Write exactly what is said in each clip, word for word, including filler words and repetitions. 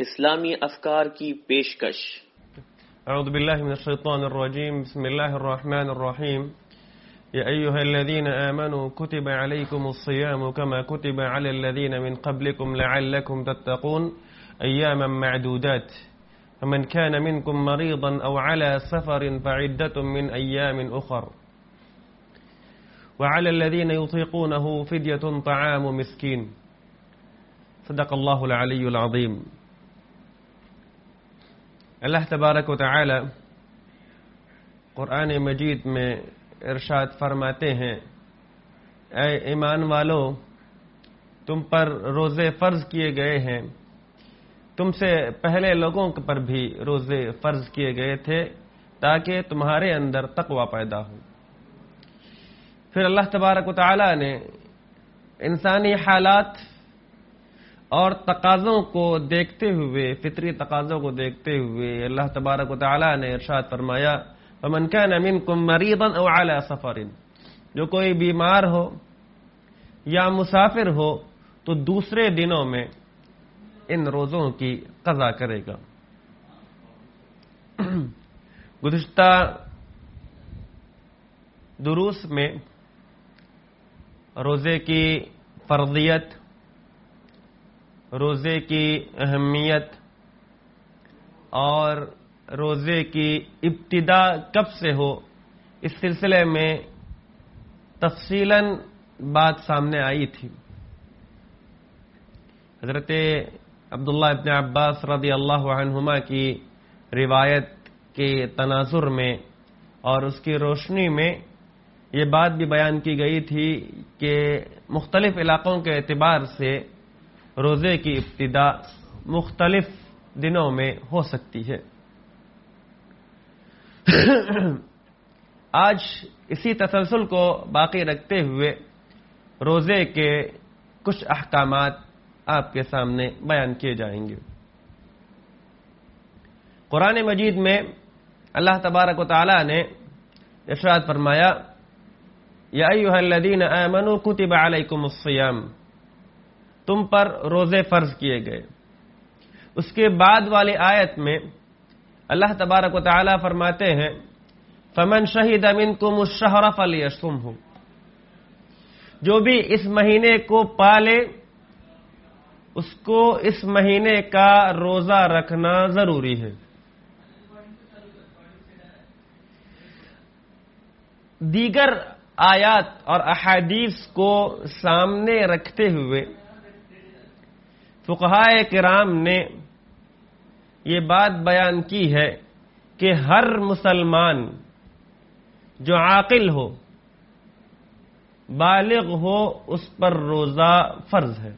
اسلامی افکار کی پیشکش۔ اعوذ باللہ من الشیطان الرجیم، بسم اللہ الرحمن الرحیم۔ یا ایہا الذین آمنوا کتب علیکم الصیام کما کتب علی الذین من قبلکم لعلکم تتقون ایاما معدودات فمن كان منكم مريضا أو على سفر فعدة من أيام أخر وعلى الذين يطيقونه فدية طعام مسكين صدق الله العلي العظيم۔ اللہ تبارک و تعالی قرآن مجید میں ارشاد فرماتے ہیں، اے ایمان والو، تم پر روزے فرض کیے گئے ہیں، تم سے پہلے لوگوں پر بھی روزے فرض کیے گئے تھے تاکہ تمہارے اندر تقوی پیدا ہو۔ پھر اللہ تبارک و تعالی نے انسانی حالات اور تقاضوں کو دیکھتے ہوئے، فطری تقاضوں کو دیکھتے ہوئے اللہ تبارک و تعالی نے ارشاد فرمایا، فَمَنْ كَانَ مِنْكُمْ مَرِيضًا أَوْ عَلَى سَفَرٍ، جو کوئی بیمار ہو یا مسافر ہو تو دوسرے دنوں میں ان روزوں کی قضا کرے گا۔ گزشتہ دروس میں روزے کی فرضیت، روزے کی اہمیت اور روزے کی ابتدا کب سے ہو، اس سلسلے میں تفصیلاً بات سامنے آئی تھی۔ حضرت عبداللہ ابن عباس رضی اللہ عنہما کی روایت کے تناظر میں اور اس کی روشنی میں یہ بات بھی بیان کی گئی تھی کہ مختلف علاقوں کے اعتبار سے روزے کی ابتدا مختلف دنوں میں ہو سکتی ہے۔ آج اسی تسلسل کو باقی رکھتے ہوئے روزے کے کچھ احکامات آپ کے سامنے بیان کیے جائیں گے۔ قرآن مجید میں اللہ تبارک و تعالی نے ارشاد فرمایا، یا ایھا الذین آمنوا کتب علیکم الصیام، تم پر روزے فرض کیے گئے۔ اس کے بعد والی آیت میں اللہ تبارک و تعالی فرماتے ہیں، فمن شہد منکم الشہر فلیصمہ، جو بھی اس مہینے کو پالے اس کو اس مہینے کا روزہ رکھنا ضروری ہے۔ دیگر آیات اور احادیث کو سامنے رکھتے ہوئے فقہائے کرام نے یہ بات بیان کی ہے کہ ہر مسلمان جو عاقل ہو، بالغ ہو، اس پر روزہ فرض ہے۔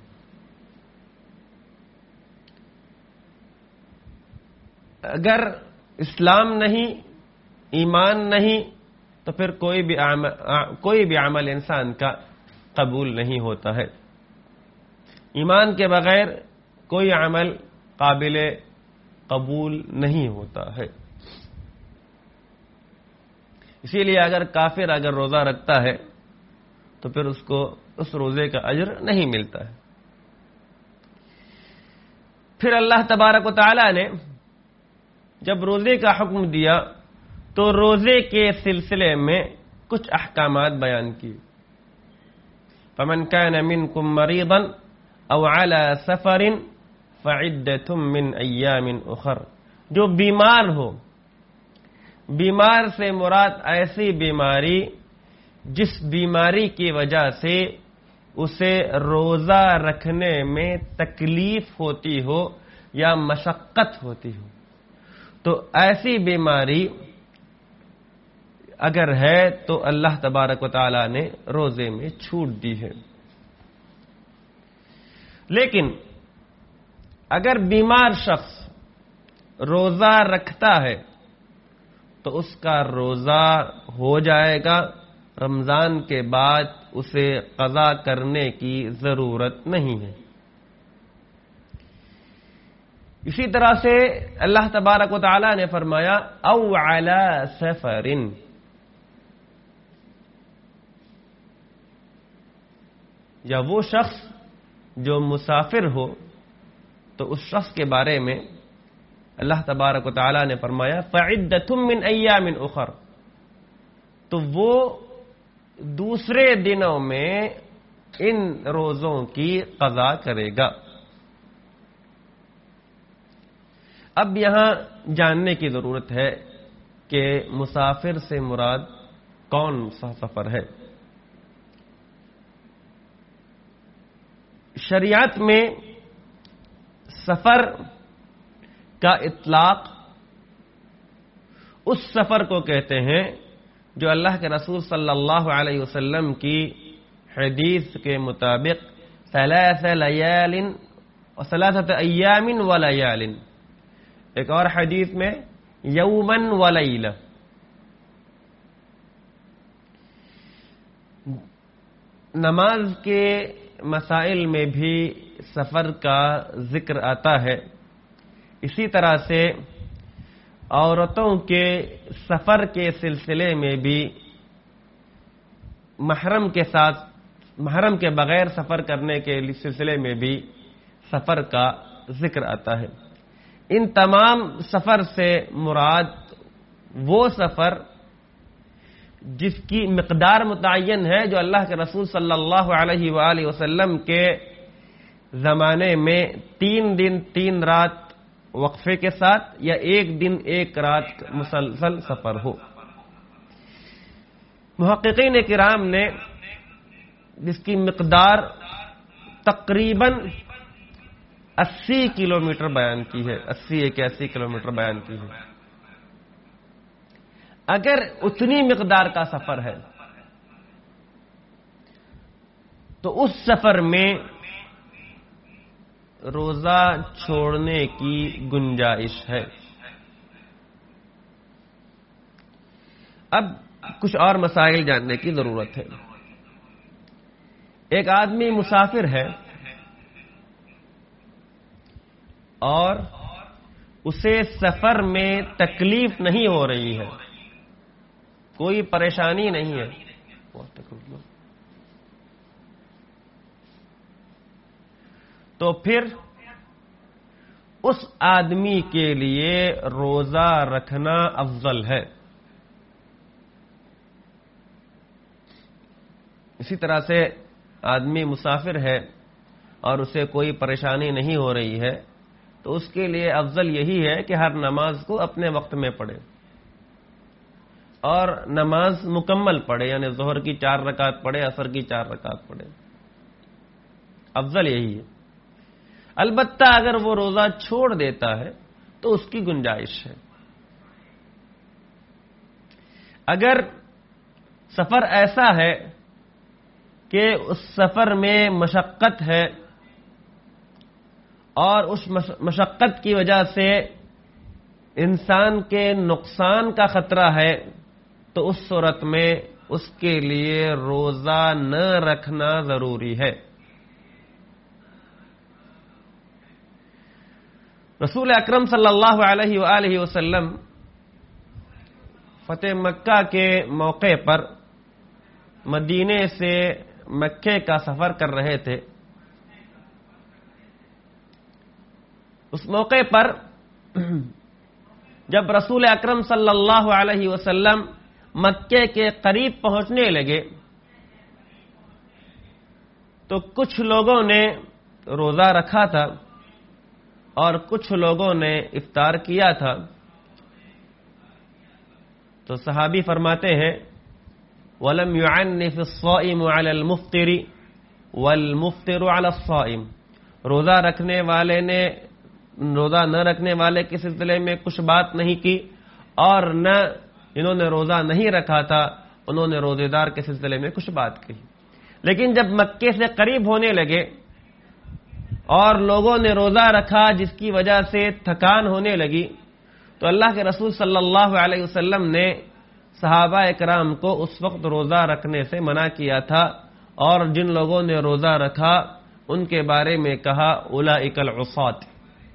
اگر اسلام نہیں، ایمان نہیں، تو پھر کوئی بھی عمل کوئی بھی عمل انسان کا قبول نہیں ہوتا ہے۔ ایمان کے بغیر کوئی عمل قابل قبول نہیں ہوتا ہے۔ اسی لیے اگر کافر اگر روزہ رکھتا ہے تو پھر اس کو اس روزے کا اجر نہیں ملتا ہے۔ پھر اللہ تبارک و تعالی نے جب روزے کا حکم دیا تو روزے کے سلسلے میں کچھ احکامات بیان کیے۔ فمن كان منكم مريضا او على سفر فعدة من ایام اخر، جو بیمار ہو، بیمار سے مراد ایسی بیماری جس بیماری کی وجہ سے اسے روزہ رکھنے میں تکلیف ہوتی ہو یا مشقت ہوتی ہو، تو ایسی بیماری اگر ہے تو اللہ تبارک و تعالی نے روزے میں چھوٹ دی ہے۔ لیکن اگر بیمار شخص روزہ رکھتا ہے تو اس کا روزہ ہو جائے گا، رمضان کے بعد اسے قضا کرنے کی ضرورت نہیں ہے۔ اسی طرح سے اللہ تبارک و تعالی نے فرمایا، او علی سفر، یا وہ شخص جو مسافر ہو تو اس شخص کے بارے میں اللہ تبارک و تعالی نے فرمایا فَعِدَّةٌ مِّنْ أَيَّامٍ أُخَرَ، تو وہ دوسرے دنوں میں ان روزوں کی قضا کرے گا۔ اب یہاں جاننے کی ضرورت ہے کہ مسافر سے مراد کون سا سفر ہے۔ شریعت میں سفر کا اطلاق اس سفر کو کہتے ہیں جو اللہ کے رسول صلی اللہ علیہ وسلم کی حدیث کے مطابق ثلاث لیال و ثلاثۃ ایام و لیال، ایک اور حدیث میں یوما و لیلہ، نماز کے مسائل میں بھی سفر کا ذکر آتا ہے۔ اسی طرح سے عورتوں کے سفر کے سلسلے میں بھی محرم کے ساتھ محرم کے بغیر سفر کرنے کے سلسلے میں بھی سفر کا ذکر آتا ہے۔ ان تمام سفر سے مراد وہ سفر جس کی مقدار متعین ہے جو اللہ کے رسول صلی اللہ علیہ وآلہ وسلم کے زمانے میں تین دن تین رات وقفے کے ساتھ یا ایک دن ایک رات مسلسل سفر ہو۔ محققین کرام نے جس کی مقدار تقریباً اسی کلومیٹر بیان کی ہے، اسی اکیاسی کلومیٹر بیان کی ہے۔ اگر اتنی مقدار کا سفر ہے تو اس سفر میں روزہ چھوڑنے کی گنجائش ہے۔ اب کچھ اور مسائل جاننے کی ضرورت ہے۔ ایک آدمی مسافر ہے اور اسے سفر میں تکلیف نہیں ہو رہی ہے، کوئی پریشانی نہیں ہے، تو پھر اس آدمی کے لیے روزہ رکھنا افضل ہے۔ اسی طرح سے آدمی مسافر ہے اور اسے کوئی پریشانی نہیں ہو رہی ہے تو اس کے لیے افضل یہی ہے کہ ہر نماز کو اپنے وقت میں پڑھے اور نماز مکمل پڑھے، یعنی ظہر کی چار رکعت پڑھے، عصر کی چار رکعت پڑھے، افضل یہی ہے۔ البتہ اگر وہ روزہ چھوڑ دیتا ہے تو اس کی گنجائش ہے۔ اگر سفر ایسا ہے کہ اس سفر میں مشقت ہے اور اس مشقت کی وجہ سے انسان کے نقصان کا خطرہ ہے تو اس صورت میں اس کے لیے روزہ نہ رکھنا ضروری ہے۔ رسول اکرم صلی اللہ علیہ وآلہ وسلم فتح مکہ کے موقع پر مدینے سے مکے کا سفر کر رہے تھے۔ اس موقع پر جب رسول اکرم صلی اللہ علیہ وسلم مکے کے قریب پہنچنے لگے تو کچھ لوگوں نے روزہ رکھا تھا اور کچھ لوگوں نے افطار کیا تھا۔ تو صحابی فرماتے ہیں وَلَمْ يُعَنِّفِ الصَّائِمُ عَلَى الْمُفْطِرِ وَالْمُفْطِرُ عَلَى الصَّائِمِ، روزہ رکھنے والے نے روزہ نہ رکھنے والے کے سلسلے میں کچھ بات نہیں کی اور نہ جنہوں نے روزہ نہیں رکھا تھا انہوں نے روزے دار کے سلسلے میں کچھ بات کہی۔ لیکن جب مکے سے قریب ہونے لگے اور لوگوں نے روزہ رکھا جس کی وجہ سے تھکان ہونے لگی تو اللہ کے رسول صلی اللہ علیہ وسلم نے صحابہ اکرام کو اس وقت روزہ رکھنے سے منع کیا تھا اور جن لوگوں نے روزہ رکھا ان کے بارے میں کہا اولئک العصاة،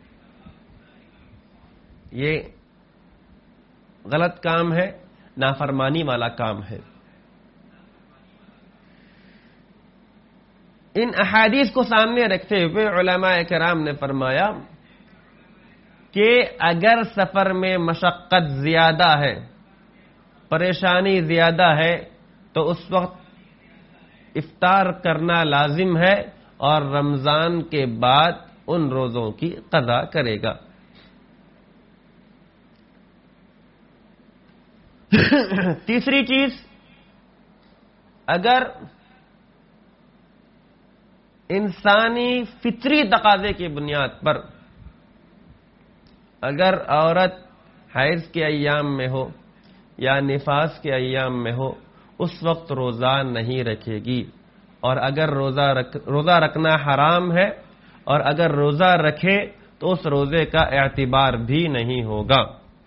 یہ غلط کام ہے، نافرمانی والا کام ہے۔ ان احادیث کو سامنے رکھتے ہوئے علماء کرام نے فرمایا کہ اگر سفر میں مشقت زیادہ ہے، پریشانی زیادہ ہے، تو اس وقت افطار کرنا لازم ہے اور رمضان کے بعد ان روزوں کی قضا کرے گا۔ تیسری چیز، اگر انسانی فطری تقاضے کی بنیاد پر اگر عورت حیض کے ایام میں ہو یا نفاس کے ایام میں ہو، اس وقت روزہ نہیں رکھے گی، اور اگر روزہ رکھ روزہ رکھنا حرام ہے اور اگر روزہ رکھے تو اس روزے کا اعتبار بھی نہیں ہوگا۔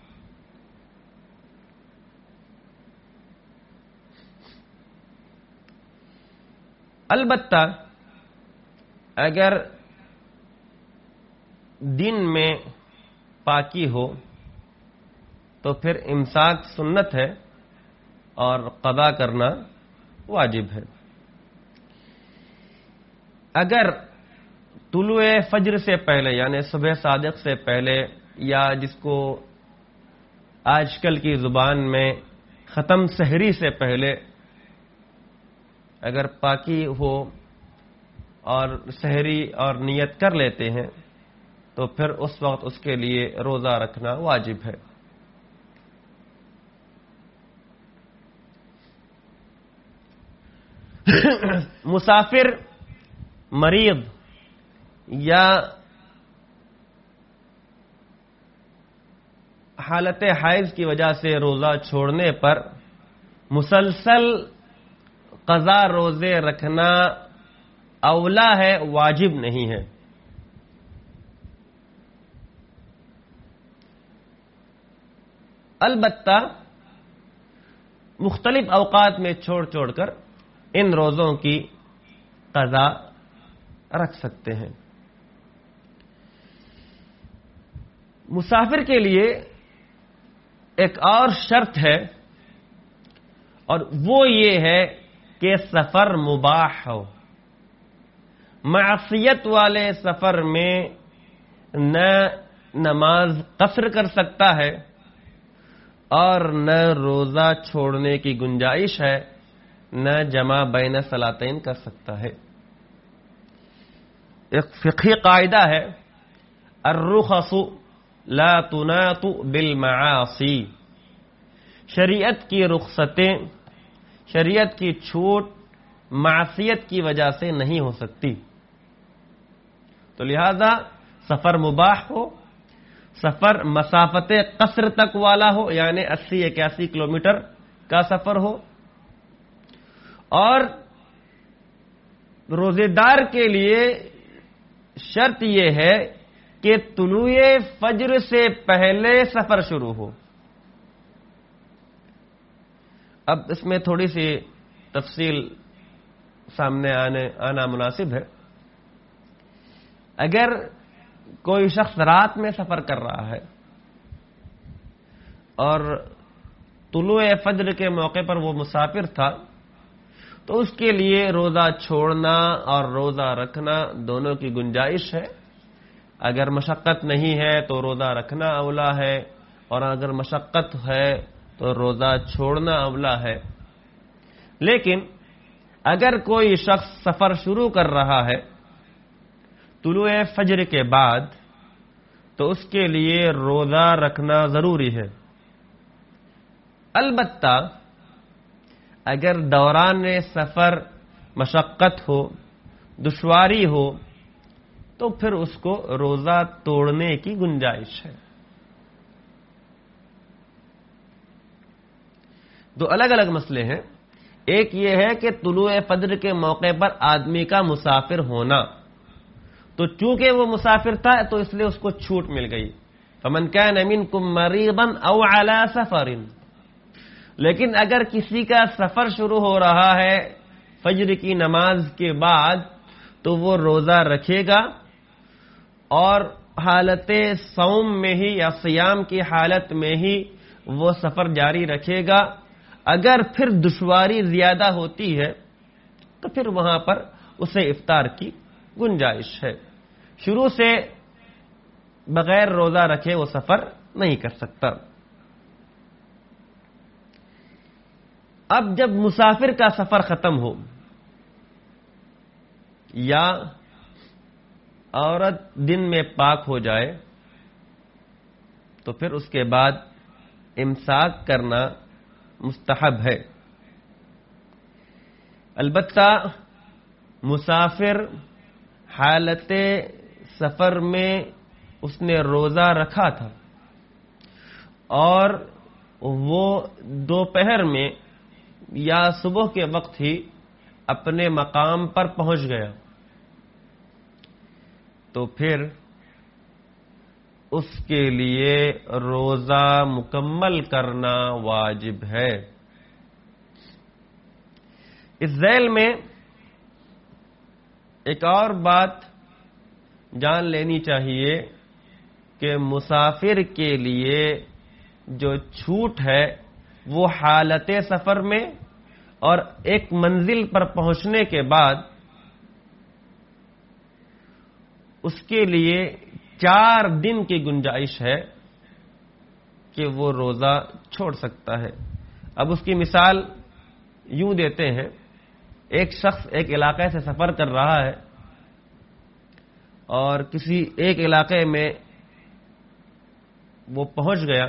البتہ اگر دن میں پاکی ہو تو پھر امساک سنت ہے اور قضا کرنا واجب ہے۔ اگر طلوع فجر سے پہلے یعنی صبح صادق سے پہلے، یا جس کو آج کل کی زبان میں ختم سحری سے پہلے اگر پاکی ہو اور سحری اور نیت کر لیتے ہیں تو پھر اس وقت اس کے لیے روزہ رکھنا واجب ہے۔ مسافر، مریض یا حالت حیض کی وجہ سے روزہ چھوڑنے پر مسلسل قضا روزے رکھنا اولا ہے، واجب نہیں ہے۔ البتہ مختلف اوقات میں چھوڑ چھوڑ کر ان روزوں کی قضا رکھ سکتے ہیں۔ مسافر کے لیے ایک اور شرط ہے، اور وہ یہ ہے کہ سفر مباح ہو۔ معصیت والے سفر میں نہ نماز قصر کر سکتا ہے اور نہ روزہ چھوڑنے کی گنجائش ہے، نہ جمع بین صلاتین کر سکتا ہے۔ ایک فقہی قاعدہ ہے، الرخص لا تناط بالمعاصی، شریعت کی رخصتیں، شریعت کی چھوٹ معصیت کی وجہ سے نہیں ہو سکتی۔ تو لہذا سفر مباح ہو، سفر مسافت قصر تک والا ہو، یعنی اسی اکیاسی کلومیٹر کا سفر ہو، اور روزے دار کے لیے شرط یہ ہے کہ طلوع فجر سے پہلے سفر شروع ہو۔ اب اس میں تھوڑی سی تفصیل سامنے آنے آنا مناسب ہے۔ اگر کوئی شخص رات میں سفر کر رہا ہے اور طلوع فجر کے موقع پر وہ مسافر تھا، تو اس کے لیے روزہ چھوڑنا اور روزہ رکھنا دونوں کی گنجائش ہے۔ اگر مشقت نہیں ہے تو روزہ رکھنا اولا ہے، اور اگر مشقت ہے تو روزہ چھوڑنا اولا ہے۔ لیکن اگر کوئی شخص سفر شروع کر رہا ہے طلوع فجر کے بعد، تو اس کے لیے روزہ رکھنا ضروری ہے۔ البتہ اگر دوران سفر مشقت ہو، دشواری ہو، تو پھر اس کو روزہ توڑنے کی گنجائش ہے۔ دو الگ الگ مسئلے ہیں۔ ایک یہ ہے کہ طلوع فجر کے موقع پر آدمی کا مسافر ہونا، تو چونکہ وہ مسافر تھا تو اس لیے اس کو چھوٹ مل گئی، فمن کان منکم مریضا او علی سفر۔ لیکن اگر کسی کا سفر شروع ہو رہا ہے فجر کی نماز کے بعد، تو وہ روزہ رکھے گا اور حالت صوم میں ہی یا صیام کی حالت میں ہی وہ سفر جاری رکھے گا۔ اگر پھر دشواری زیادہ ہوتی ہے تو پھر وہاں پر اسے افطار کی گنجائش ہے. شروع سے بغیر روزہ رکھے وہ سفر نہیں کر سکتا. اب جب مسافر کا سفر ختم ہو یا عورت دن میں پاک ہو جائے تو پھر اس کے بعد امساک کرنا مستحب ہے. البتہ مسافر حالت سفر میں اس نے روزہ رکھا تھا اور وہ دوپہر میں یا صبح کے وقت ہی اپنے مقام پر پہنچ گیا تو پھر اس کے لیے روزہ مکمل کرنا واجب ہے. اس ذیل میں ایک اور بات جان لینی چاہیے کہ مسافر کے لیے جو چھوٹ ہے وہ حالت سفر میں اور ایک منزل پر پہنچنے کے بعد اس کے لیے چار دن کی گنجائش ہے کہ وہ روزہ چھوڑ سکتا ہے. اب اس کی مثال یوں دیتے ہیں، ایک شخص ایک علاقے سے سفر کر رہا ہے اور کسی ایک علاقے میں وہ پہنچ گیا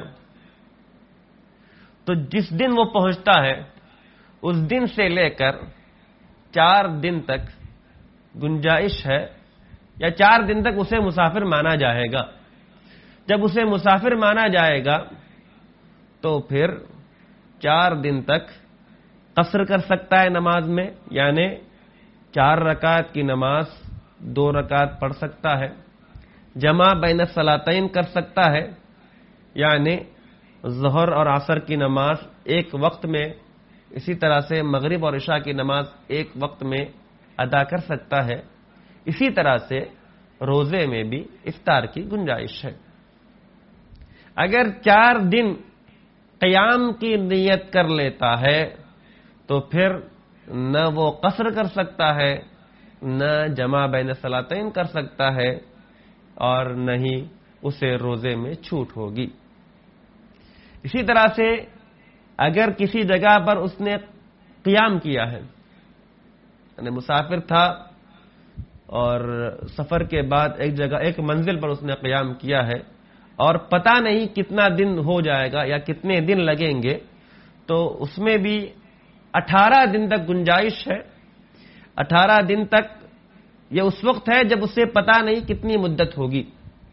تو جس دن وہ پہنچتا ہے اس دن سے لے کر چار دن تک گنجائش ہے یا چار دن تک اسے مسافر مانا جائے گا. جب اسے مسافر مانا جائے گا تو پھر چار دن تک قصر کر سکتا ہے نماز میں، یعنی چار رکعت کی نماز دو رکعت پڑھ سکتا ہے، جمع بین الصلاتین کر سکتا ہے، یعنی ظہر اور عصر کی نماز ایک وقت میں، اسی طرح سے مغرب اور عشاء کی نماز ایک وقت میں ادا کر سکتا ہے. اسی طرح سے روزے میں بھی افطار کی گنجائش ہے. اگر چار دن قیام کی نیت کر لیتا ہے تو پھر نہ وہ قصر کر سکتا ہے، نہ جمع بین الصلاتین کر سکتا ہے اور نہ ہی اسے روزے میں چھوٹ ہوگی. اسی طرح سے اگر کسی جگہ پر اس نے قیام کیا ہے، یعنی مسافر تھا اور سفر کے بعد ایک جگہ ایک منزل پر اس نے قیام کیا ہے اور پتہ نہیں کتنا دن ہو جائے گا یا کتنے دن لگیں گے، تو اس میں بھی اٹھارہ دن تک گنجائش ہے. اٹھارہ دن تک یہ اس وقت ہے جب اسے پتہ نہیں کتنی مدت ہوگی.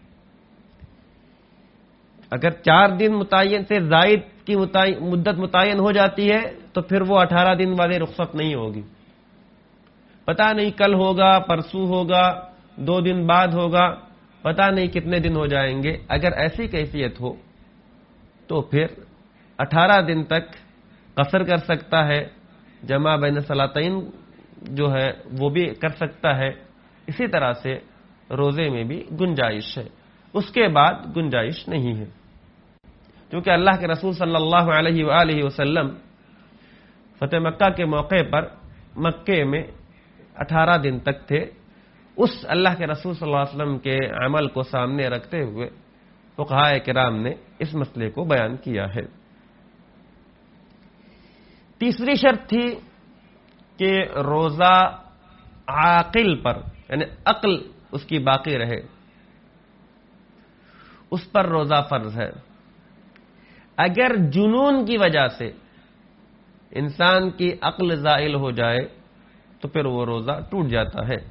اگر چار دن متعین سے زائد کی مدت متعین ہو جاتی ہے تو پھر وہ اٹھارہ دن والے رخصت نہیں ہوگی. پتہ نہیں کل ہوگا، پرسوں ہوگا، دو دن بعد ہوگا، پتہ نہیں کتنے دن ہو جائیں گے. اگر ایسی کیفیت ہو تو پھر اٹھارہ دن تک قصر کر سکتا ہے، جمع بین الصلاتین جو ہے وہ بھی کر سکتا ہے. اسی طرح سے روزے میں بھی گنجائش ہے، اس کے بعد گنجائش نہیں ہے. کیونکہ اللہ کے رسول صلی اللہ علیہ وآلہ وسلم فتح مکہ کے موقع پر مکے میں اٹھارہ دن تک تھے. اس اللہ کے رسول صلی اللہ علیہ وسلم کے عمل کو سامنے رکھتے ہوئے فقہاء کرام نے اس مسئلے کو بیان کیا ہے. تیسری شرط تھی کہ روزہ عاقل پر، یعنی عقل اس کی باقی رہے، اس پر روزہ فرض ہے. اگر جنون کی وجہ سے انسان کی عقل زائل ہو جائے تو پھر وہ روزہ ٹوٹ جاتا ہے.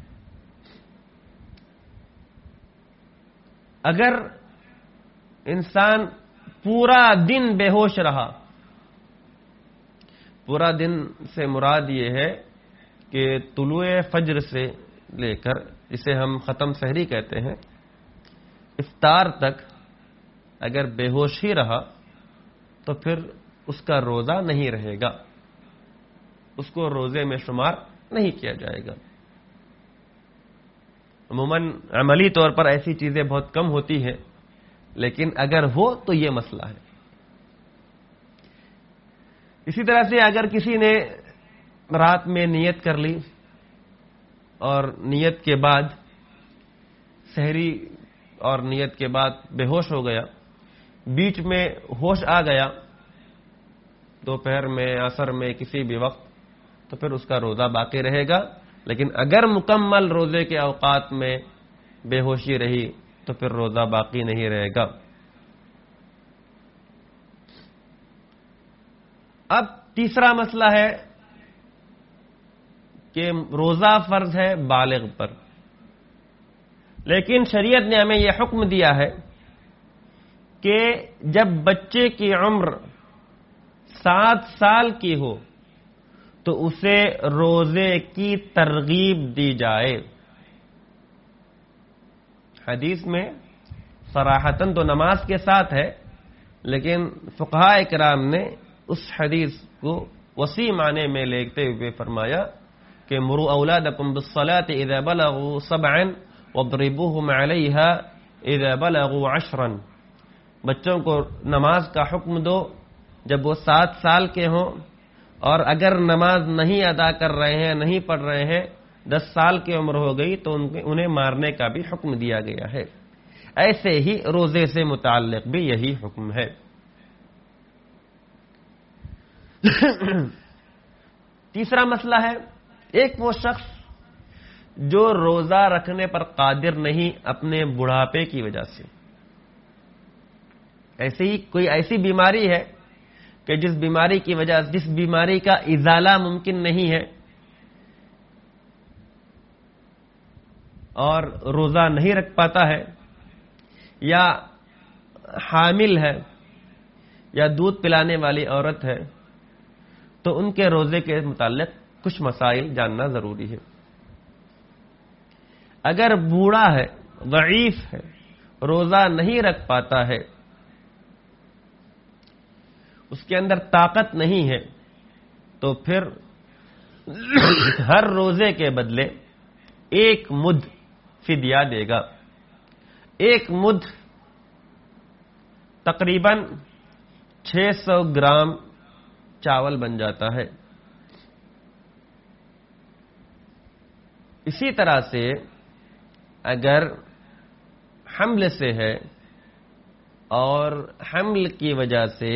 اگر انسان پورا دن بے ہوش رہا، پورا دن سے مراد یہ ہے کہ طلوع فجر سے لے کر اسے ہم ختم سحری کہتے ہیں افطار تک اگر بے ہوش ہی رہا تو پھر اس کا روزہ نہیں رہے گا، اس کو روزے میں شمار نہیں کیا جائے گا. عموماً عملی طور پر ایسی چیزیں بہت کم ہوتی ہیں، لیکن اگر ہو تو یہ مسئلہ ہے. اسی طرح سے اگر کسی نے رات میں نیت کر لی اور نیت کے بعد سحری اور نیت کے بعد بے ہوش ہو گیا، بیچ میں ہوش آ گیا دوپہر میں، عصر میں، کسی بھی وقت، تو پھر اس کا روزہ باقی رہے گا. لیکن اگر مکمل روزے کے اوقات میں بے ہوشی رہی تو پھر روزہ باقی نہیں رہے گا. اب تیسرا مسئلہ ہے کہ روزہ فرض ہے بالغ پر، لیکن شریعت نے ہمیں یہ حکم دیا ہے کہ جب بچے کی عمر سات سال کی ہو تو اسے روزے کی ترغیب دی جائے. حدیث میں صراحتاً تو نماز کے ساتھ ہے، لیکن فقہاء کرام نے اس حدیث کو وسیع معنی میں لیتے ہوئے فرمایا کہ مروا اولادکم بالصلاة اذا بلغوا سبعا واضربوهم علیہا اذا بلغوا عشرا. بچوں کو نماز کا حکم دو جب وہ سات سال کے ہوں، اور اگر نماز نہیں ادا کر رہے ہیں، نہیں پڑھ رہے ہیں، دس سال کی عمر ہو گئی تو انہیں مارنے کا بھی حکم دیا گیا ہے. ایسے ہی روزے سے متعلق بھی یہی حکم ہے. تیسرا مسئلہ ہے ایک وہ شخص جو روزہ رکھنے پر قادر نہیں اپنے بڑھاپے کی وجہ سے. ایسے ہی کوئی ایسی بیماری ہے کہ جس بیماری کی وجہ جس بیماری کا ازالہ ممکن نہیں ہے اور روزہ نہیں رکھ پاتا ہے، یا حامل ہے یا دودھ پلانے والی عورت ہے، تو ان کے روزے کے متعلق کچھ مسائل جاننا ضروری ہے. اگر بوڑھا ہے، ضعیف ہے، روزہ نہیں رکھ پاتا ہے، اس کے اندر طاقت نہیں ہے، تو پھر ہر روزے کے بدلے ایک مد فدیہ دے گا. ایک مد تقریباً چھ سو گرام چاول بن جاتا ہے. اسی طرح سے اگر حمل سے ہے اور حمل کی وجہ سے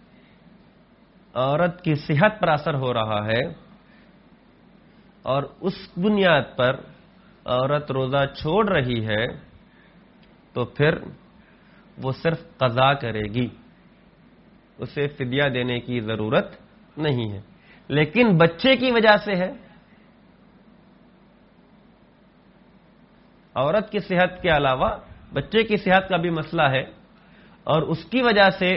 عورت کی صحت پر اثر ہو رہا ہے اور اس بنیاد پر عورت روزہ چھوڑ رہی ہے، تو پھر وہ صرف قضا کرے گی، اسے فدیہ دینے کی ضرورت نہیں ہے. لیکن بچے کی وجہ سے ہے، عورت کی صحت کے علاوہ بچے کی صحت کا بھی مسئلہ ہے، اور اس کی وجہ سے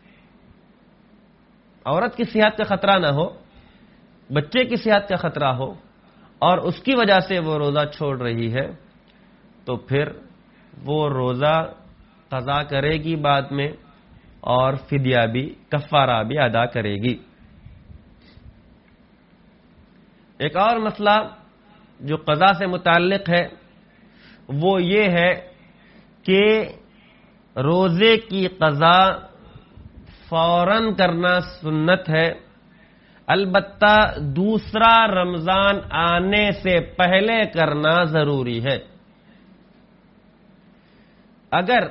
عورت کی صحت کا خطرہ نہ ہو، بچے کی صحت کا خطرہ ہو، اور اس کی وجہ سے وہ روزہ چھوڑ رہی ہے، تو پھر وہ روزہ قضا کرے گی بعد میں، اور فدیہ بھی، کفارہ بھی ادا کرے گی. ایک اور مسئلہ جو قضا سے متعلق ہے وہ یہ ہے کہ روزے کی قضا فوراً کرنا سنت ہے، البتہ دوسرا رمضان آنے سے پہلے کرنا ضروری ہے. اگر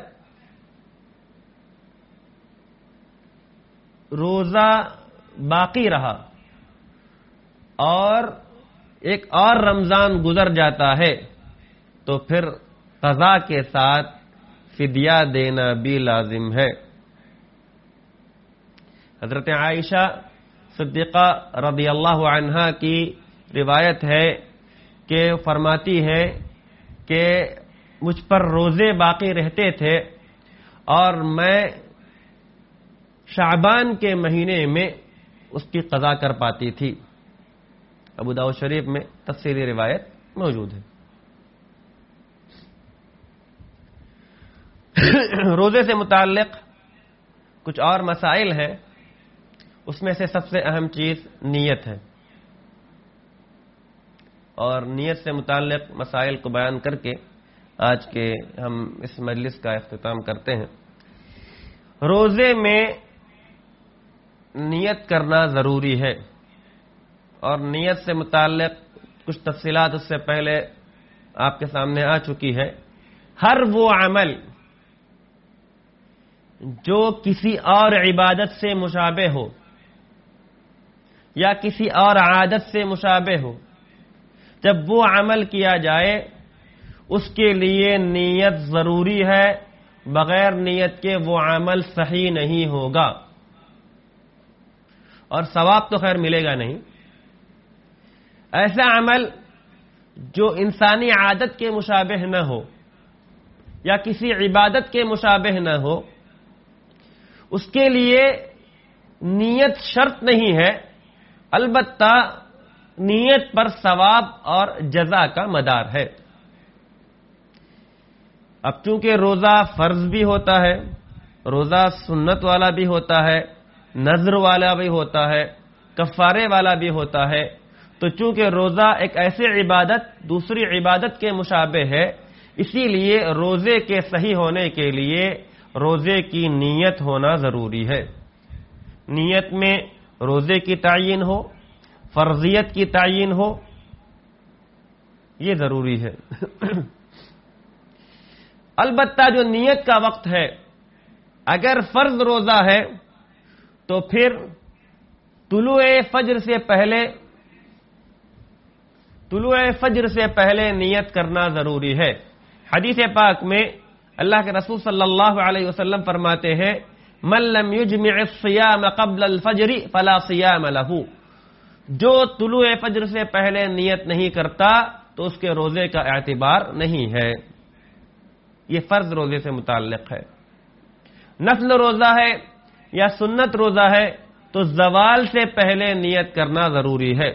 روزہ باقی رہا اور ایک اور رمضان گزر جاتا ہے تو پھر قضا کے ساتھ فدیہ دینا بھی لازم ہے. حضرت عائشہ صدیقہ رضی اللہ عنہا کی روایت ہے کہ فرماتی ہے کہ مجھ پر روزے باقی رہتے تھے اور میں شعبان کے مہینے میں اس کی قضا کر پاتی تھی. ابو داؤد شریف میں تفصیلی روایت موجود ہے. روزے سے متعلق کچھ اور مسائل ہیں، اس میں سے سب سے اہم چیز نیت ہے، اور نیت سے متعلق مسائل کو بیان کر کے آج کے ہم اس مجلس کا اختتام کرتے ہیں. روزے میں نیت کرنا ضروری ہے، اور نیت سے متعلق کچھ تفصیلات اس سے پہلے آپ کے سامنے آ چکی ہے. ہر وہ عمل جو کسی اور عبادت سے مشابہ ہو یا کسی اور عادت سے مشابہ ہو، جب وہ عمل کیا جائے اس کے لیے نیت ضروری ہے. بغیر نیت کے وہ عمل صحیح نہیں ہوگا اور ثواب تو خیر ملے گا نہیں. ایسا عمل جو انسانی عادت کے مشابہ نہ ہو یا کسی عبادت کے مشابہ نہ ہو، اس کے لیے نیت شرط نہیں ہے، البتہ نیت پر ثواب اور جزا کا مدار ہے. اب چونکہ روزہ فرض بھی ہوتا ہے، روزہ سنت والا بھی ہوتا ہے، نذر والا بھی ہوتا ہے، کفارے والا بھی ہوتا ہے، تو چونکہ روزہ ایک ایسی عبادت دوسری عبادت کے مشابہ ہے، اسی لیے روزے کے صحیح ہونے کے لیے روزے کی نیت ہونا ضروری ہے. نیت میں روزے کی تعین ہو، فرضیت کی تعین ہو، یہ ضروری ہے. البتہ جو نیت کا وقت ہے، اگر فرض روزہ ہے تو پھر طلوع فجر سے پہلے طلوع فجر سے پہلے نیت کرنا ضروری ہے. حدیث پاک میں اللہ کے رسول صلی اللہ علیہ وسلم فرماتے ہیں من لم یجمع الصیام قبل الفجر فلا صیام له، جو طلوع فجر سے پہلے نیت نہیں کرتا تو اس کے روزے کا اعتبار نہیں ہے. یہ فرض روزے سے متعلق ہے. نفل روزہ ہے یا سنت روزہ ہے تو زوال سے پہلے نیت کرنا ضروری ہے.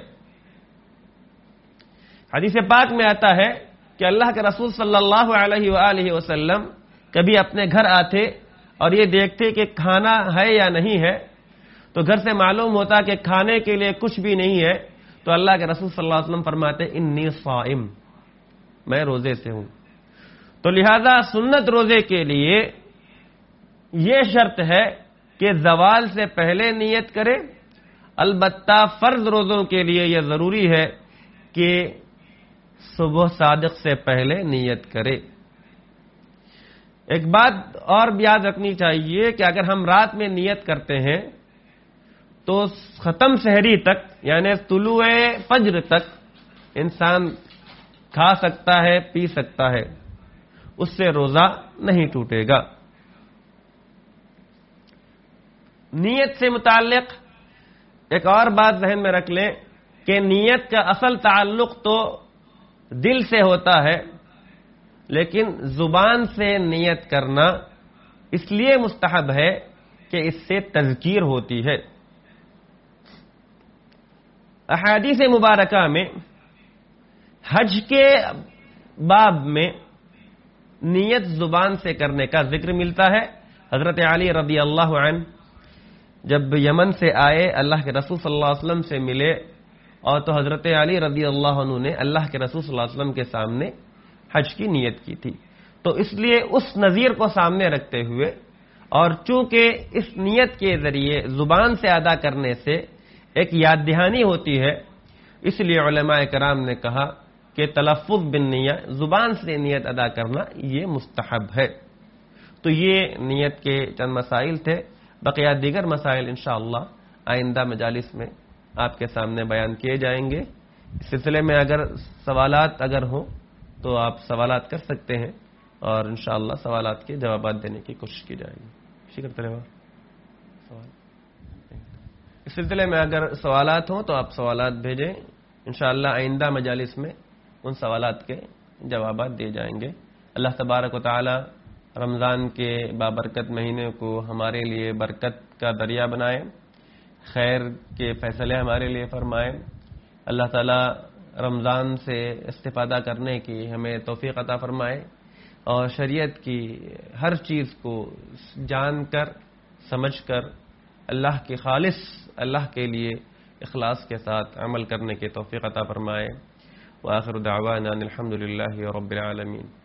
حدیث پاک میں آتا ہے کہ اللہ کے رسول صلی اللہ علیہ وآلہ وسلم کبھی اپنے گھر آتے اور یہ دیکھتے کہ کھانا ہے یا نہیں ہے، تو گھر سے معلوم ہوتا کہ کھانے کے لیے کچھ بھی نہیں ہے، تو اللہ کے رسول صلی اللہ علیہ وسلم فرماتے انی صائم، میں روزے سے ہوں. تو لہذا سنت روزے کے لیے یہ شرط ہے کہ زوال سے پہلے نیت کرے، البتہ فرض روزوں کے لیے یہ ضروری ہے کہ صبح صادق سے پہلے نیت کرے. ایک بات اور بھی یاد رکھنی چاہیے کہ اگر ہم رات میں نیت کرتے ہیں تو ختم سحری تک یعنی طلوع فجر تک انسان کھا سکتا ہے، پی سکتا ہے، اس سے روزہ نہیں ٹوٹے گا. نیت سے متعلق ایک اور بات ذہن میں رکھ لیں کہ نیت کا اصل تعلق تو دل سے ہوتا ہے، لیکن زبان سے نیت کرنا اس لیے مستحب ہے کہ اس سے تذکیر ہوتی ہے. احادیث مبارکہ میں حج کے باب میں نیت زبان سے کرنے کا ذکر ملتا ہے. حضرت علی رضی اللہ عنہ جب یمن سے آئے، اللہ کے رسول صلی اللہ علیہ وسلم سے ملے، اور تو حضرت علی رضی اللہ عنہ نے اللہ کے رسول صلی اللہ علیہ وسلم کے سامنے حج کی نیت کی تھی. تو اس لیے اس نظیر کو سامنے رکھتے ہوئے اور چونکہ اس نیت کے ذریعے زبان سے ادا کرنے سے ایک یاد دہانی ہوتی ہے، اس لیے علماء کرام نے کہا کہ تلفظ بالنیہ، زبان سے نیت ادا کرنا یہ مستحب ہے. تو یہ نیت کے چند مسائل تھے. بقیہ دیگر مسائل انشاءاللہ آئندہ مجالس میں آپ کے سامنے بیان کیے جائیں گے. اس سلسلے میں اگر سوالات اگر ہوں تو آپ سوالات کر سکتے ہیں اور انشاءاللہ سوالات کے جوابات دینے کی کوشش کی جائے گی. شکر طلبہ سوال اس سلسلے میں اگر سوالات ہوں تو آپ سوالات بھیجیں، انشاءاللہ آئندہ مجالس میں ان سوالات کے جوابات دیے جائیں گے. اللہ تبارک و تعالی رمضان کے بابرکت مہینے کو ہمارے لیے برکت کا دریا بنائے، خیر کے فیصلے ہمارے لیے فرمائے. اللہ تعالی رمضان سے استفادہ کرنے کی ہمیں توفیق عطا فرمائے اور شریعت کی ہر چیز کو جان کر سمجھ کر اللہ کے خالص اللہ کے لیے اخلاص کے ساتھ عمل کرنے کی توفیق عطا فرمائے. وآخر دعوانا الحمد للہ رب العالمین.